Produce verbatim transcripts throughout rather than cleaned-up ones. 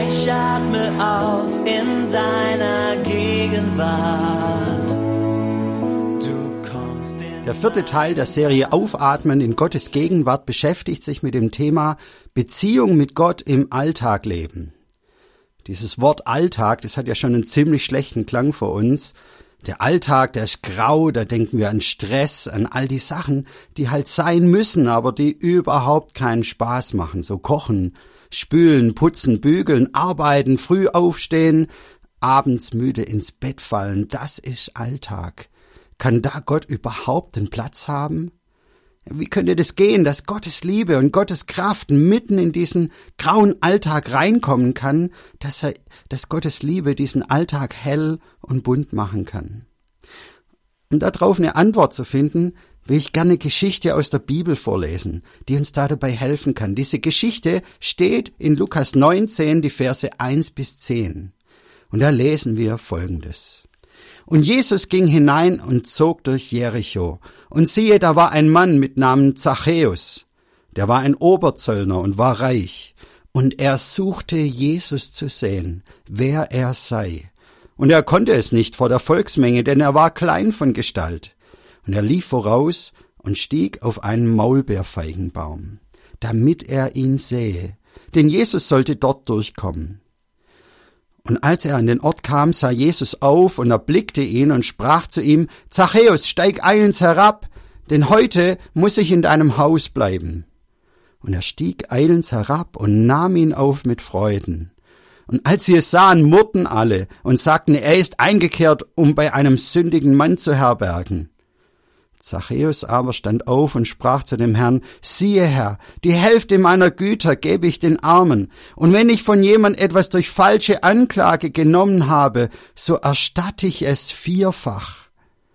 Ich atme auf in deiner Gegenwart. Du kommst in Der vierte Teil der Serie Aufatmen in Gottes Gegenwart beschäftigt sich mit dem Thema Beziehung mit Gott im Alltag leben. Dieses Wort Alltag, das hat ja schon einen ziemlich schlechten Klang für uns. Der Alltag, der ist grau, da denken wir an Stress, an all die Sachen, die halt sein müssen, aber die überhaupt keinen Spaß machen. So kochen, spülen, putzen, bügeln, arbeiten, früh aufstehen, abends müde ins Bett fallen, das ist Alltag. Kann da Gott überhaupt einen Platz haben? Wie könnte das gehen, dass Gottes Liebe und Gottes Kraft mitten in diesen grauen Alltag reinkommen kann, dass, er, dass Gottes Liebe diesen Alltag hell und bunt machen kann? Um darauf eine Antwort zu finden, will ich gerne eine Geschichte aus der Bibel vorlesen, die uns da dabei helfen kann. Diese Geschichte steht in Lukas neunzehn, die Verse eins bis zehn. Und da lesen wir Folgendes. Und Jesus ging hinein und zog durch Jericho. Und siehe, da war ein Mann mit Namen Zachäus. Der war ein Oberzöllner und war reich. Und er suchte Jesus zu sehen, wer er sei. Und er konnte es nicht vor der Volksmenge, denn er war klein von Gestalt. Und er lief voraus und stieg auf einen Maulbeerfeigenbaum, damit er ihn sähe. Denn Jesus sollte dort durchkommen. Und als er an den Ort kam, sah Jesus auf und erblickte ihn und sprach zu ihm, Zachäus, steig eilends herab, denn heute muss ich in deinem Haus bleiben. Und er stieg eilends herab und nahm ihn auf mit Freuden. Und als sie es sahen, murrten alle und sagten, er ist eingekehrt, um bei einem sündigen Mann zu herbergen. Zachäus aber stand auf und sprach zu dem Herrn, siehe Herr, die Hälfte meiner Güter gebe ich den Armen, und wenn ich von jemand etwas durch falsche Anklage genommen habe, so erstatte ich es vierfach.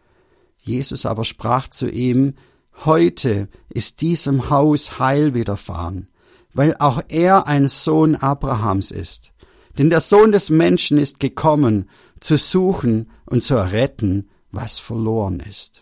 Jesus aber sprach zu ihm, heute ist diesem Haus Heil widerfahren, weil auch er ein Sohn Abrahams ist. Denn der Sohn des Menschen ist gekommen, zu suchen und zu erretten, was verloren ist.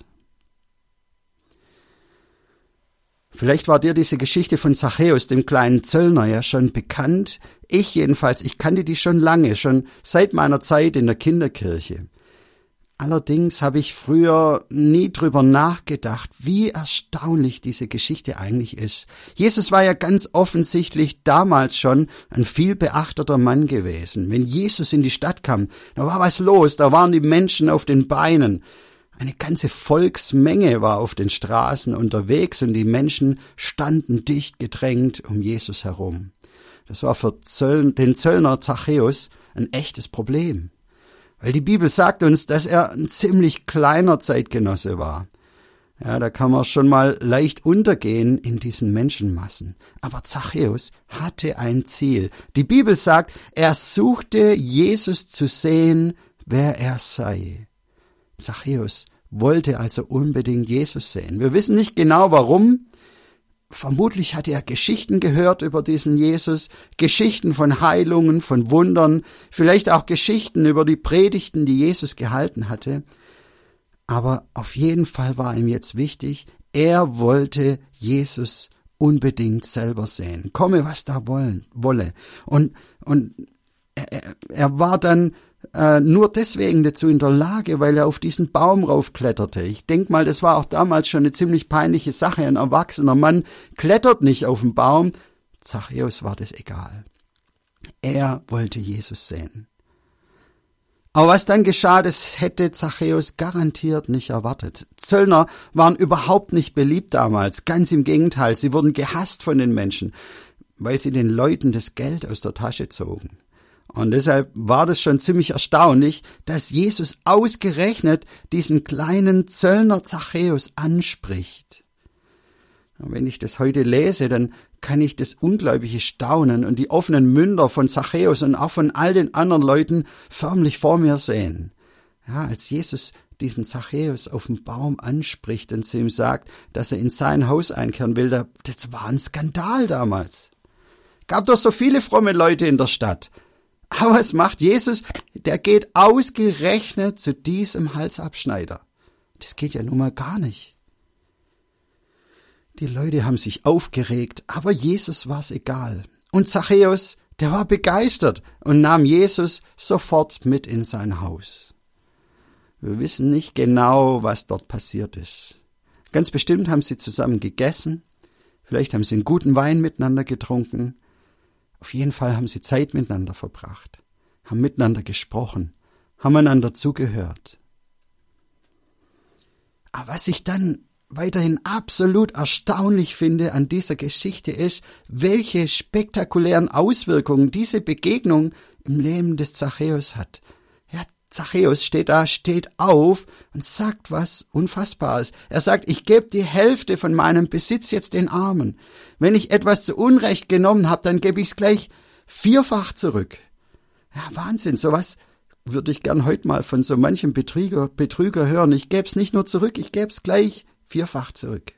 Vielleicht war dir diese Geschichte von Zachäus, dem kleinen Zöllner, ja schon bekannt. Ich jedenfalls, ich kannte die schon lange, schon seit meiner Zeit in der Kinderkirche. Allerdings habe ich früher nie drüber nachgedacht, wie erstaunlich diese Geschichte eigentlich ist. Jesus war ja ganz offensichtlich damals schon ein viel beachteter Mann gewesen. Wenn Jesus in die Stadt kam, da war was los, da waren die Menschen auf den Beinen. Eine ganze Volksmenge war auf den Straßen unterwegs und die Menschen standen dicht gedrängt um Jesus herum. Das war für Zöll, den Zöllner Zachäus ein echtes Problem, weil die Bibel sagt uns, dass er ein ziemlich kleiner Zeitgenosse war. Ja, da kann man schon mal leicht untergehen in diesen Menschenmassen. Aber Zachäus hatte ein Ziel. Die Bibel sagt, er suchte Jesus zu sehen, wer er sei. Zachäus wollte also unbedingt Jesus sehen. Wir wissen nicht genau warum. Vermutlich hatte er Geschichten gehört über diesen Jesus, Geschichten von Heilungen, von Wundern, vielleicht auch Geschichten über die Predigten, die Jesus gehalten hatte. Aber auf jeden Fall war ihm jetzt wichtig, er wollte Jesus unbedingt selber sehen. Komme, was da wollen, wolle. Und, und er, er war dann Äh, nur deswegen dazu in der Lage, weil er auf diesen Baum raufkletterte. Ich denke mal, das war auch damals schon eine ziemlich peinliche Sache. Ein erwachsener Mann klettert nicht auf den Baum. Zachäus war das egal. Er wollte Jesus sehen. Aber was dann geschah, das hätte Zachäus garantiert nicht erwartet. Zöllner waren überhaupt nicht beliebt damals. Ganz im Gegenteil, sie wurden gehasst von den Menschen, weil sie den Leuten das Geld aus der Tasche zogen. Und deshalb war das schon ziemlich erstaunlich, dass Jesus ausgerechnet diesen kleinen Zöllner Zachäus anspricht. Und wenn ich das heute lese, dann kann ich das unglaubliche Staunen und die offenen Münder von Zachäus und auch von all den anderen Leuten förmlich vor mir sehen. Ja, als Jesus diesen Zachäus auf dem Baum anspricht und zu ihm sagt, dass er in sein Haus einkehren will, das war ein Skandal damals. Gab doch so viele fromme Leute in der Stadt. Aber was macht Jesus? Der geht ausgerechnet zu diesem Halsabschneider. Das geht ja nun mal gar nicht. Die Leute haben sich aufgeregt, aber Jesus war's egal. Und Zachäus, der war begeistert, und nahm Jesus sofort mit in sein Haus. Wir wissen nicht genau, was dort passiert ist. Ganz bestimmt haben sie zusammen gegessen, vielleicht haben sie einen guten Wein miteinander getrunken. Auf jeden Fall haben sie Zeit miteinander verbracht, haben miteinander gesprochen, haben einander zugehört. Aber was ich dann weiterhin absolut erstaunlich finde an dieser Geschichte ist, welche spektakulären Auswirkungen diese Begegnung im Leben des Zachäus hat. Ja, Zachäus steht da, steht auf und sagt was Unfassbares. Er sagt, ich gebe die Hälfte von meinem Besitz jetzt den Armen. Wenn ich etwas zu Unrecht genommen habe, dann gebe ich es gleich vierfach zurück. Ja, Wahnsinn, sowas würde ich gern heute mal von so manchem Betrüger, Betrüger hören. Ich gebe es nicht nur zurück, ich gebe es gleich vierfach zurück.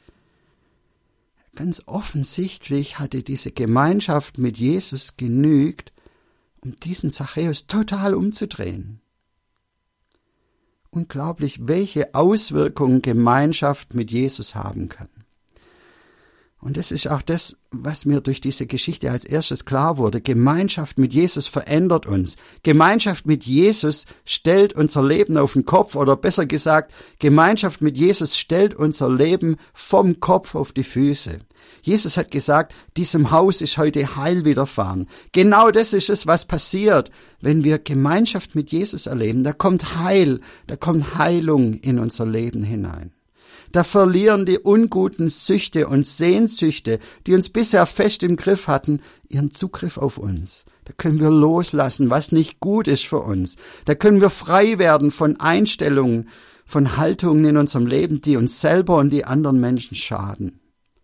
Ganz offensichtlich hatte diese Gemeinschaft mit Jesus genügt, um diesen Zachäus total umzudrehen. Unglaublich, welche Auswirkungen Gemeinschaft mit Jesus haben kann. Und das ist auch das, was mir durch diese Geschichte als erstes klar wurde. Gemeinschaft mit Jesus verändert uns. Gemeinschaft mit Jesus stellt unser Leben auf den Kopf, oder besser gesagt, Gemeinschaft mit Jesus stellt unser Leben vom Kopf auf die Füße. Jesus hat gesagt, diesem Haus ist heute Heil widerfahren. Genau das ist es, was passiert, wenn wir Gemeinschaft mit Jesus erleben. Da kommt Heil, da kommt Heilung in unser Leben hinein. Da verlieren die unguten Süchte und Sehnsüchte, die uns bisher fest im Griff hatten, ihren Zugriff auf uns. Da können wir loslassen, was nicht gut ist für uns. Da können wir frei werden von Einstellungen, von Haltungen in unserem Leben, die uns selber und die anderen Menschen schaden.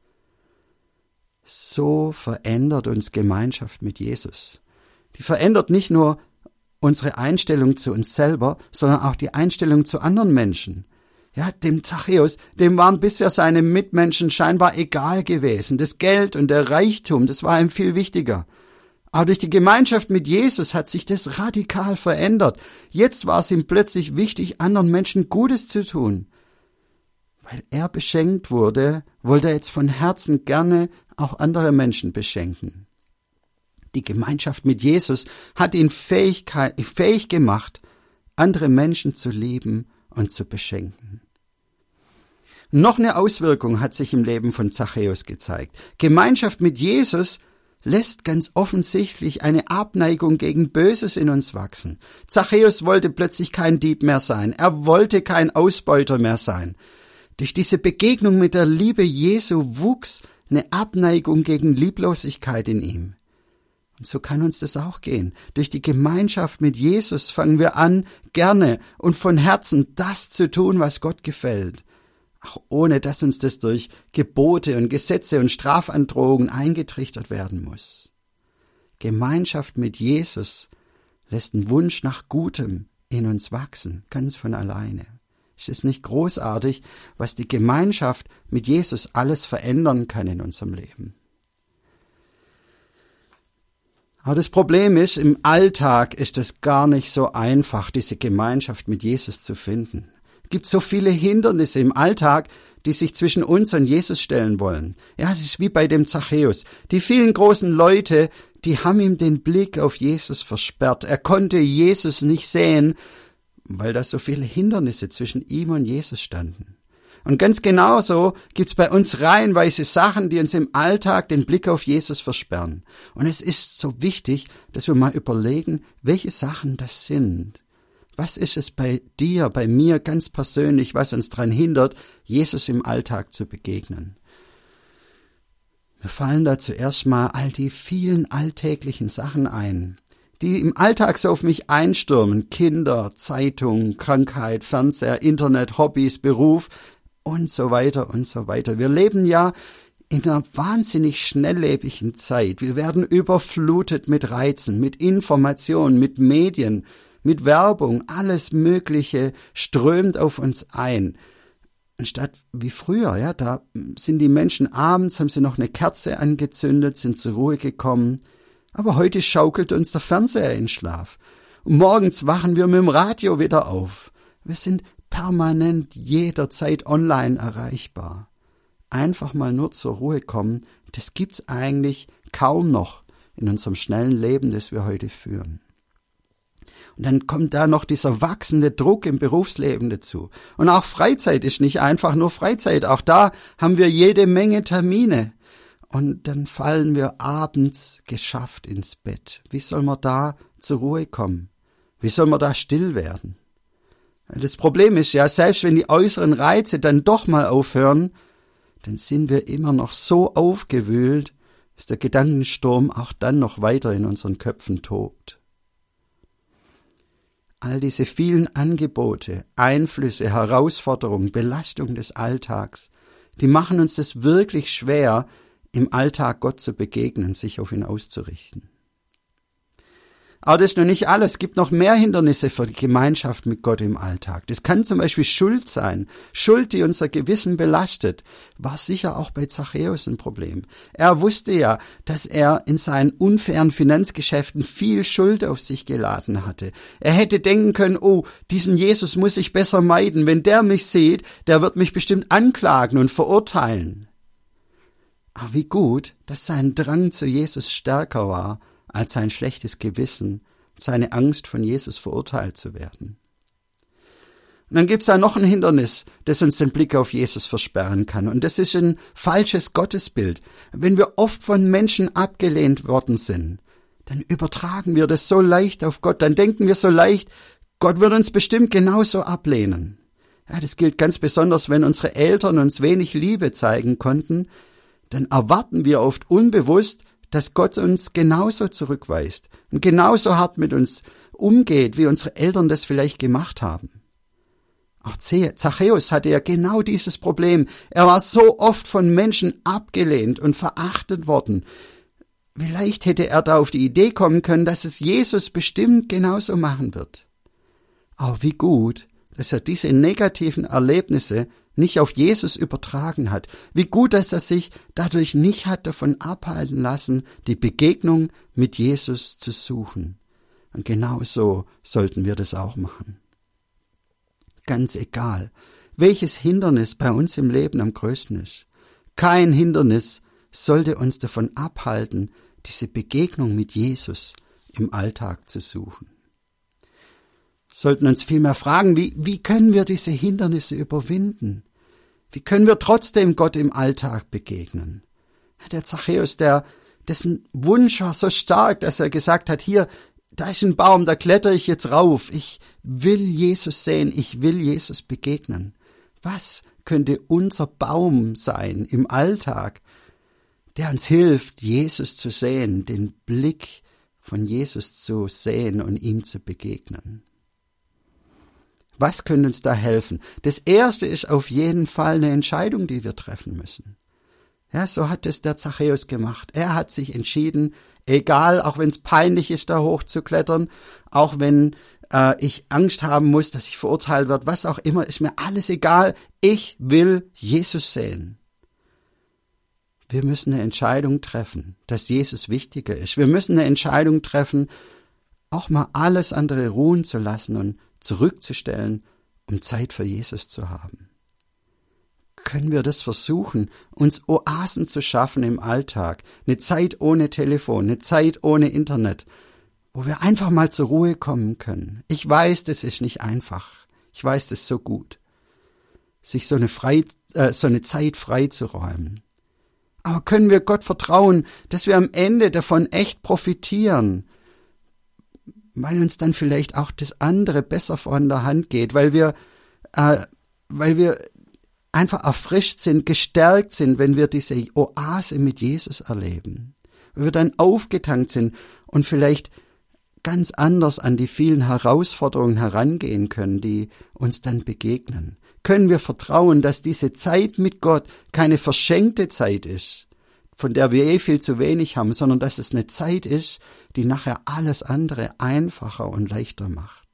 So verändert uns Gemeinschaft mit Jesus. Die verändert nicht nur unsere Einstellung zu uns selber, sondern auch die Einstellung zu anderen Menschen. Ja, dem Zachäus, dem waren bisher seine Mitmenschen scheinbar egal gewesen. Das Geld und der Reichtum, das war ihm viel wichtiger. Aber durch die Gemeinschaft mit Jesus hat sich das radikal verändert. Jetzt war es ihm plötzlich wichtig, anderen Menschen Gutes zu tun. Weil er beschenkt wurde, wollte er jetzt von Herzen gerne auch andere Menschen beschenken. Die Gemeinschaft mit Jesus hat ihn Fähigkeit, fähig gemacht, andere Menschen zu lieben und zu beschenken. Noch eine Auswirkung hat sich im Leben von Zachäus gezeigt. Gemeinschaft mit Jesus lässt ganz offensichtlich eine Abneigung gegen Böses in uns wachsen. Zachäus wollte plötzlich kein Dieb mehr sein. Er wollte kein Ausbeuter mehr sein. Durch diese Begegnung mit der Liebe Jesu wuchs eine Abneigung gegen Lieblosigkeit in ihm. Und so kann uns das auch gehen. Durch die Gemeinschaft mit Jesus fangen wir an, gerne und von Herzen das zu tun, was Gott gefällt. Auch ohne, dass uns das durch Gebote und Gesetze und Strafandrohungen eingetrichtert werden muss. Gemeinschaft mit Jesus lässt einen Wunsch nach Gutem in uns wachsen, ganz von alleine. Ist es nicht großartig, was die Gemeinschaft mit Jesus alles verändern kann in unserem Leben? Aber das Problem ist, im Alltag ist es gar nicht so einfach, diese Gemeinschaft mit Jesus zu finden. Es gibt so viele Hindernisse im Alltag, die sich zwischen uns und Jesus stellen wollen. Ja, es ist wie bei dem Zachäus. Die vielen großen Leute, die haben ihm den Blick auf Jesus versperrt. Er konnte Jesus nicht sehen, weil da so viele Hindernisse zwischen ihm und Jesus standen. Und ganz genauso gibt's bei uns reihenweise Sachen, die uns im Alltag den Blick auf Jesus versperren. Und es ist so wichtig, dass wir mal überlegen, welche Sachen das sind. Was ist es bei dir, bei mir ganz persönlich, was uns daran hindert, Jesus im Alltag zu begegnen? Wir fallen da zuerst mal all die vielen alltäglichen Sachen ein, die im Alltag so auf mich einstürmen. Kinder, Zeitung, Krankheit, Fernseher, Internet, Hobbys, Beruf und so weiter und so weiter. Wir leben ja in einer wahnsinnig schnelllebigen Zeit. Wir werden überflutet mit Reizen, mit Informationen, mit Medien, mit Werbung. Alles Mögliche strömt auf uns ein. Anstatt wie früher, ja, da sind die Menschen abends, haben sie noch eine Kerze angezündet, sind zur Ruhe gekommen. Aber heute schaukelt uns der Fernseher in Schlaf. Und morgens wachen wir mit dem Radio wieder auf. Wir sind permanent jederzeit online erreichbar. Einfach mal nur zur Ruhe kommen, das gibt's eigentlich kaum noch in unserem schnellen Leben, das wir heute führen. Und dann kommt da noch dieser wachsende Druck im Berufsleben dazu. Und auch Freizeit ist nicht einfach nur Freizeit. Auch da haben wir jede Menge Termine. Und dann fallen wir abends geschafft ins Bett. Wie soll man da zur Ruhe kommen? Wie soll man da still werden? Das Problem ist ja, selbst wenn die äußeren Reize dann doch mal aufhören, dann sind wir immer noch so aufgewühlt, dass der Gedankensturm auch dann noch weiter in unseren Köpfen tobt. All diese vielen Angebote, Einflüsse, Herausforderungen, Belastung des Alltags, die machen uns das wirklich schwer, im Alltag Gott zu begegnen, sich auf ihn auszurichten. Aber das ist noch nicht alles. Es gibt noch mehr Hindernisse für die Gemeinschaft mit Gott im Alltag. Das kann zum Beispiel Schuld sein. Schuld, die unser Gewissen belastet. War sicher auch bei Zachäus ein Problem. Er wusste ja, dass er in seinen unfairen Finanzgeschäften viel Schuld auf sich geladen hatte. Er hätte denken können, oh, diesen Jesus muss ich besser meiden. Wenn der mich sieht, der wird mich bestimmt anklagen und verurteilen. Aber wie gut, dass sein Drang zu Jesus stärker war als sein schlechtes Gewissen, seine Angst, von Jesus verurteilt zu werden. Und dann gibt's da noch ein Hindernis, das uns den Blick auf Jesus versperren kann. Und das ist ein falsches Gottesbild. Wenn wir oft von Menschen abgelehnt worden sind, dann übertragen wir das so leicht auf Gott. Dann denken wir so leicht, Gott wird uns bestimmt genauso ablehnen. Ja, das gilt ganz besonders, wenn unsere Eltern uns wenig Liebe zeigen konnten. Dann erwarten wir oft unbewusst, dass Gott uns genauso zurückweist und genauso hart mit uns umgeht, wie unsere Eltern das vielleicht gemacht haben. Auch Zachäus hatte ja genau dieses Problem. Er war so oft von Menschen abgelehnt und verachtet worden. Vielleicht hätte er da auf die Idee kommen können, dass es Jesus bestimmt genauso machen wird. Aber wie gut, dass er diese negativen Erlebnisse nicht auf Jesus übertragen hat. Wie gut, dass er sich dadurch nicht hat davon abhalten lassen, die Begegnung mit Jesus zu suchen. Und genau so sollten wir das auch machen. Ganz egal, welches Hindernis bei uns im Leben am größten ist. Kein Hindernis sollte uns davon abhalten, diese Begegnung mit Jesus im Alltag zu suchen. Sollten uns vielmehr fragen, wie, wie können wir diese Hindernisse überwinden? Wie können wir trotzdem Gott im Alltag begegnen? Der Zachäus, der, dessen Wunsch war so stark, dass er gesagt hat, hier, da ist ein Baum, da kletter ich jetzt rauf. Ich will Jesus sehen, ich will Jesus begegnen. Was könnte unser Baum sein im Alltag, der uns hilft, Jesus zu sehen, den Blick von Jesus zu sehen und ihm zu begegnen? Was könnte uns da helfen? Das Erste ist auf jeden Fall eine Entscheidung, die wir treffen müssen. Ja, so hat es der Zachäus gemacht. Er hat sich entschieden, egal, auch wenn es peinlich ist, da hochzuklettern, auch wenn äh, ich Angst haben muss, dass ich verurteilt werde, was auch immer, ist mir alles egal. Ich will Jesus sehen. Wir müssen eine Entscheidung treffen, dass Jesus wichtiger ist. Wir müssen eine Entscheidung treffen, auch mal alles andere ruhen zu lassen und zurückzustellen, um Zeit für Jesus zu haben. Können wir das versuchen, uns Oasen zu schaffen im Alltag, eine Zeit ohne Telefon, eine Zeit ohne Internet, wo wir einfach mal zur Ruhe kommen können. Ich weiß, das ist nicht einfach. Ich weiß das so gut, sich so eine, frei, äh, so eine Zeit freizuräumen. Aber können wir Gott vertrauen, dass wir am Ende davon echt profitieren, weil uns dann vielleicht auch das andere besser von der Hand geht, weil wir, äh, weil wir einfach erfrischt sind, gestärkt sind, wenn wir diese Oase mit Jesus erleben. Weil wir dann aufgetankt sind und vielleicht ganz anders an die vielen Herausforderungen herangehen können, die uns dann begegnen. Können wir vertrauen, dass diese Zeit mit Gott keine verschenkte Zeit ist, von der wir eh viel zu wenig haben, sondern dass es eine Zeit ist, die nachher alles andere einfacher und leichter macht.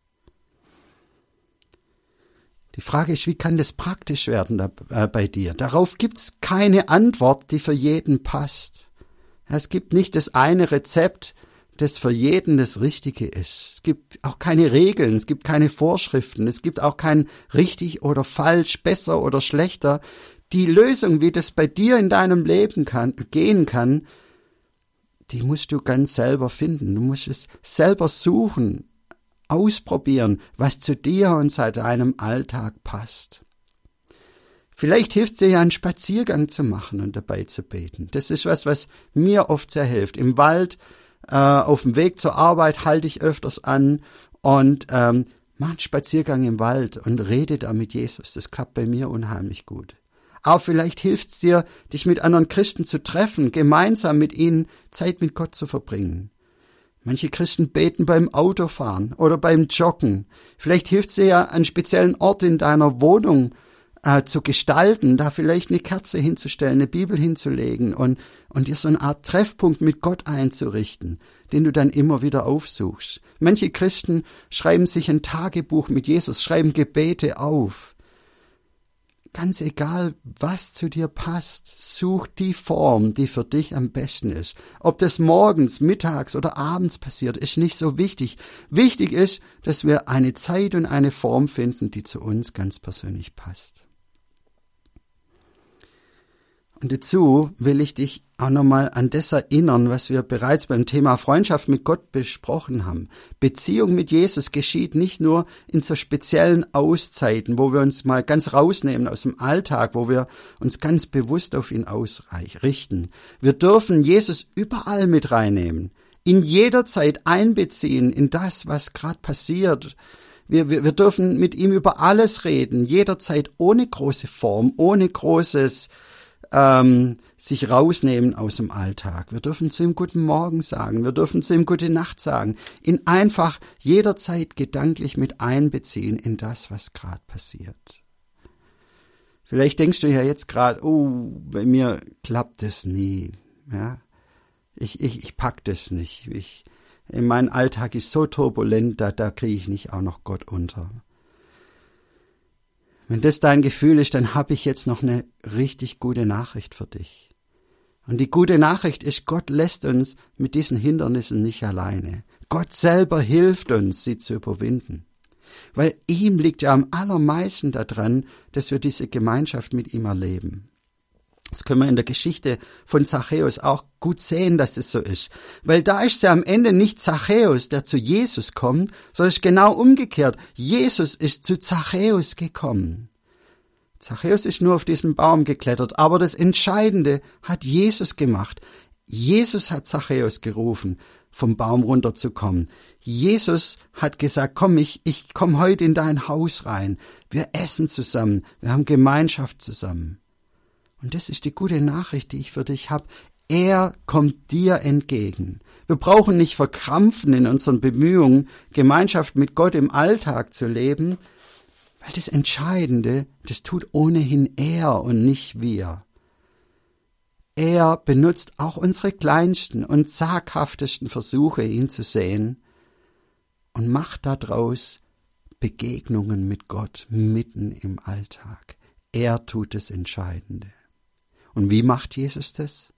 Die Frage ist, wie kann das praktisch werden da, äh, bei dir? Darauf gibt es keine Antwort, die für jeden passt. Es gibt nicht das eine Rezept, das für jeden das Richtige ist. Es gibt auch keine Regeln, es gibt keine Vorschriften, es gibt auch kein richtig oder falsch, besser oder schlechter. Die Lösung, wie das bei dir in deinem Leben kann, gehen kann, die musst du ganz selber finden. Du musst es selber suchen, ausprobieren, was zu dir und zu deinem Alltag passt. Vielleicht hilft es dir ja, einen Spaziergang zu machen und dabei zu beten. Das ist was, was mir oft sehr hilft. Im Wald, äh, auf dem Weg zur Arbeit halte ich öfters an und ähm, mach einen Spaziergang im Wald und rede da mit Jesus. Das klappt bei mir unheimlich gut. Auch vielleicht hilft es dir, dich mit anderen Christen zu treffen, gemeinsam mit ihnen Zeit mit Gott zu verbringen. Manche Christen beten beim Autofahren oder beim Joggen. Vielleicht hilft es dir ja, einen speziellen Ort in deiner Wohnung äh, zu gestalten, da vielleicht eine Kerze hinzustellen, eine Bibel hinzulegen und, und dir so eine Art Treffpunkt mit Gott einzurichten, den du dann immer wieder aufsuchst. Manche Christen schreiben sich ein Tagebuch mit Jesus, schreiben Gebete auf. Ganz egal, was zu dir passt, such die Form, die für dich am besten ist. Ob das morgens, mittags oder abends passiert, ist nicht so wichtig. Wichtig ist, dass wir eine Zeit und eine Form finden, die zu uns ganz persönlich passt. Und dazu will ich dich auch nochmal an das erinnern, was wir bereits beim Thema Freundschaft mit Gott besprochen haben. Beziehung mit Jesus geschieht nicht nur in so speziellen Auszeiten, wo wir uns mal ganz rausnehmen aus dem Alltag, wo wir uns ganz bewusst auf ihn ausrichten. Wir dürfen Jesus überall mit reinnehmen, in jeder Zeit einbeziehen in das, was gerade passiert. Wir, wir, wir dürfen mit ihm über alles reden, jederzeit ohne große Form, ohne großes Ähm, sich rausnehmen aus dem Alltag. Wir dürfen zu ihm Guten Morgen sagen, wir dürfen zu ihm Gute Nacht sagen, ihn einfach jederzeit gedanklich mit einbeziehen in das, was gerade passiert. Vielleicht denkst du ja jetzt gerade, oh, bei mir klappt das nie. Ja? Ich, ich, ich pack das nicht. Ich, mein Alltag ist so turbulent, da, da kriege ich nicht auch noch Gott unter. Wenn das dein Gefühl ist, dann habe ich jetzt noch eine richtig gute Nachricht für dich. Und die gute Nachricht ist, Gott lässt uns mit diesen Hindernissen nicht alleine. Gott selber hilft uns, sie zu überwinden. Weil ihm liegt ja am allermeisten daran, dass wir diese Gemeinschaft mit ihm erleben. Das können wir in der Geschichte von Zachäus auch gut sehen, dass das so ist. Weil da ist es ja am Ende nicht Zachäus, der zu Jesus kommt, sondern es ist genau umgekehrt. Jesus ist zu Zachäus gekommen. Zachäus ist nur auf diesen Baum geklettert, aber das Entscheidende hat Jesus gemacht. Jesus hat Zachäus gerufen, vom Baum runterzukommen. Jesus hat gesagt, komm, ich, ich komm heute in dein Haus rein. Wir essen zusammen, wir haben Gemeinschaft zusammen. Und das ist die gute Nachricht, die ich für dich habe. Er kommt dir entgegen. Wir brauchen nicht verkrampfen in unseren Bemühungen, Gemeinschaft mit Gott im Alltag zu leben, weil das Entscheidende, das tut ohnehin er und nicht wir. Er benutzt auch unsere kleinsten und zaghaftesten Versuche, ihn zu sehen, und macht daraus Begegnungen mit Gott mitten im Alltag. Er tut das Entscheidende. Und wie macht Jesus das?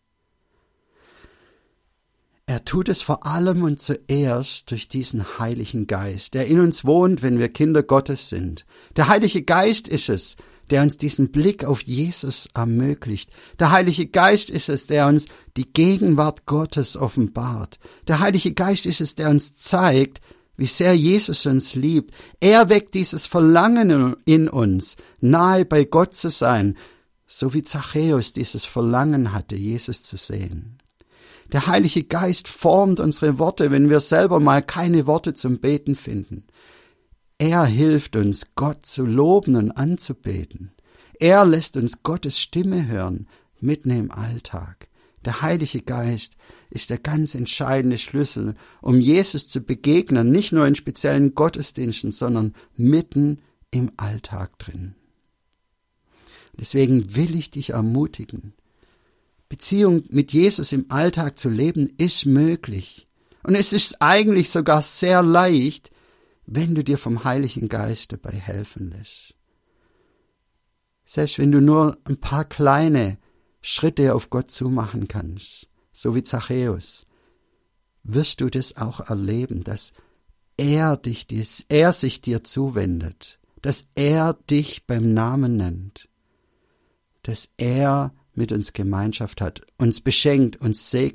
Er tut es vor allem und zuerst durch diesen Heiligen Geist, der in uns wohnt, wenn wir Kinder Gottes sind. Der Heilige Geist ist es, der uns diesen Blick auf Jesus ermöglicht. Der Heilige Geist ist es, der uns die Gegenwart Gottes offenbart. Der Heilige Geist ist es, der uns zeigt, wie sehr Jesus uns liebt. Er weckt dieses Verlangen in uns, nahe bei Gott zu sein, so wie Zachäus dieses Verlangen hatte, Jesus zu sehen. Der Heilige Geist formt unsere Worte, wenn wir selber mal keine Worte zum Beten finden. Er hilft uns, Gott zu loben und anzubeten. Er lässt uns Gottes Stimme hören, mitten im Alltag. Der Heilige Geist ist der ganz entscheidende Schlüssel, um Jesus zu begegnen, nicht nur in speziellen Gottesdiensten, sondern mitten im Alltag drin. Deswegen will ich dich ermutigen, Beziehung mit Jesus im Alltag zu leben, ist möglich. Und es ist eigentlich sogar sehr leicht, wenn du dir vom Heiligen Geist dabei helfen lässt. Selbst wenn du nur ein paar kleine Schritte auf Gott zumachen kannst, so wie Zachäus, wirst du das auch erleben, dass er dich, er sich dir zuwendet, dass er dich beim Namen nennt, dass er mit uns Gemeinschaft hat, uns beschenkt, uns segnet,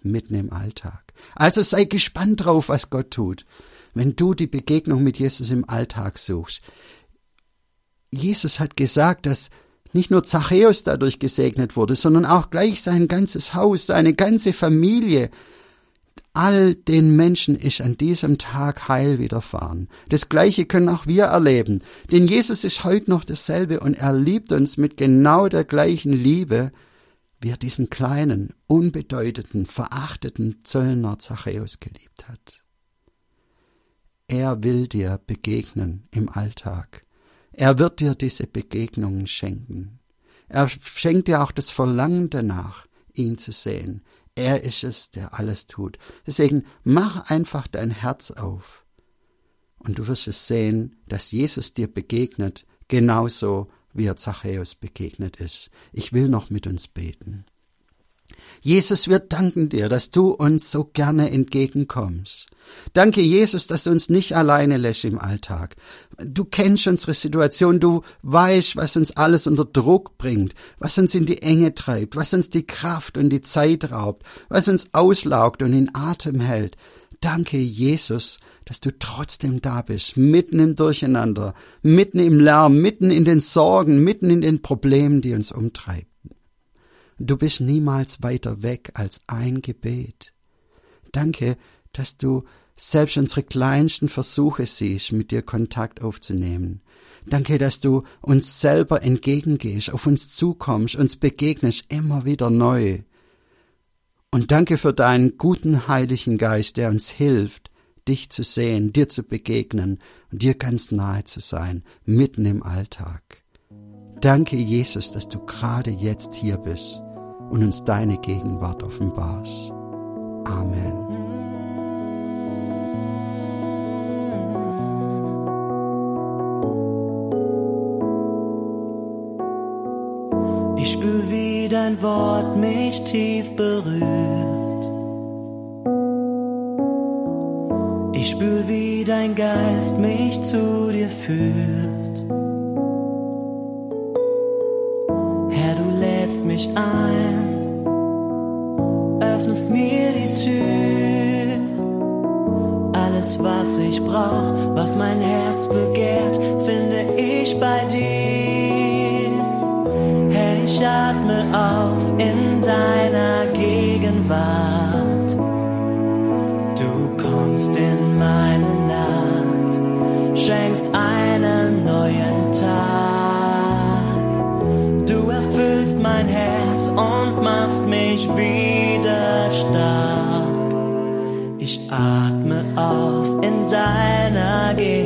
mitten im Alltag. Also sei gespannt drauf, was Gott tut, wenn du die Begegnung mit Jesus im Alltag suchst. Jesus hat gesagt, dass nicht nur Zachäus dadurch gesegnet wurde, sondern auch gleich sein ganzes Haus, seine ganze Familie. All den Menschen ist an diesem Tag Heil widerfahren. Das Gleiche können auch wir erleben, denn Jesus ist heute noch dasselbe und er liebt uns mit genau der gleichen Liebe, wie er diesen kleinen, unbedeutenden, verachteten Zöllner Zachäus geliebt hat. Er will dir begegnen im Alltag. Er wird dir diese Begegnungen schenken. Er schenkt dir auch das Verlangen danach, ihn zu sehen. Er ist es, der alles tut. Deswegen mach einfach dein Herz auf. Und du wirst es sehen, dass Jesus dir begegnet, genauso wie er Zachäus begegnet ist. Ich will noch mit uns beten. Jesus, wir danken dir, dass du uns so gerne entgegenkommst. Danke, Jesus, dass du uns nicht alleine lässt im Alltag. Du kennst unsere Situation, du weißt, was uns alles unter Druck bringt, was uns in die Enge treibt, was uns die Kraft und die Zeit raubt, was uns auslaugt und in Atem hält. Danke, Jesus, dass du trotzdem da bist, mitten im Durcheinander, mitten im Lärm, mitten in den Sorgen, mitten in den Problemen, die uns umtreiben. Du bist niemals weiter weg als ein Gebet. Danke, dass du selbst unsere kleinsten Versuche siehst, mit dir Kontakt aufzunehmen. Danke, dass du uns selber entgegengehst, auf uns zukommst, uns begegnest immer wieder neu. Und danke für deinen guten Heiligen Geist, der uns hilft, dich zu sehen, dir zu begegnen und dir ganz nahe zu sein, mitten im Alltag. Danke, Jesus, dass du gerade jetzt hier bist und uns deine Gegenwart offenbarst. Amen. Ich spür, wie dein Wort mich tief berührt. Ich spür, wie dein Geist mich zu dir führt. Herr, du lädst mich ein, öffnest mir die Tür. Alles, was ich brauch, was mein Herz begehrt, finde ich bei dir. Herr, ich atme auf in deiner Gegenwart. Du kommst in meine Nacht, schenkst einen neuen Tag. Du erfüllst mein Herz und machst mich wieder stark. Ich atme auf in deiner Gegenwart.